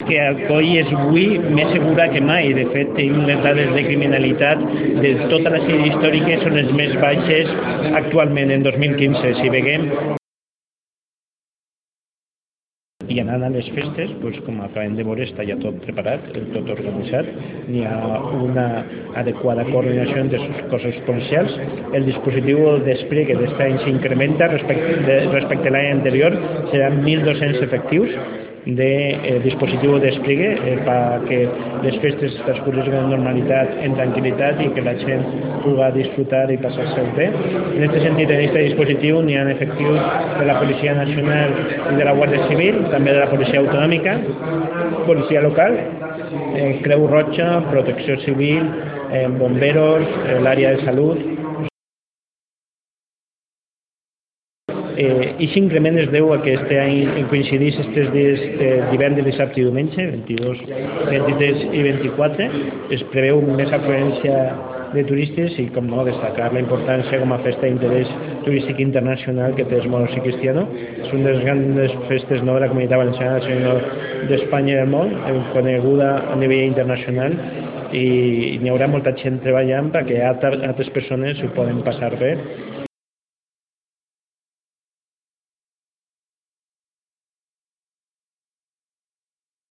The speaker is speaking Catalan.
que Alcoi és avui més segura que mai. De fet, tenim les dades de criminalitat de tota la sèrie històrica són les més baixes actualment en 2015. Si veiem i anant a les festes, com acabem de veure, està ja tot preparat, tot organitzat, n'hi ha una adequada coordinació entre els cossos policials. El dispositiu d'espregui d'aquest any s'incrementa respecte a l'any anterior, seran 1.200 efectius de dispositiu de despliegue para que les festes transcurreixen amb normalitat, en tranquil·litat i que la gent pugui disfrutar i passar-se bé. En aquest sentit, en aquest dispositiu n'hi ha efectius de la Policia Nacional i de la Guàrdia Civil, també de la Policia Autonòmica, Policia Local, Creu Roja, Protecció Civil, bomberos, l'àrea de salut. I s'increment es deu a que aquest any coincideix aquests dies divendres, dissabte i diumenge, 22, 23 i 24. Es preveu més afluència de turistes i, com no, destacar la importància com a festa d'interès turístic internacional que té el Molosí Cristiano. És una de les grans festes no de la Comunitat Valenciana, sinó d'Espanya i del món, coneguda a nivell internacional, i n'hi haurà molta gent treballant perquè altres persones s'ho poden passar bé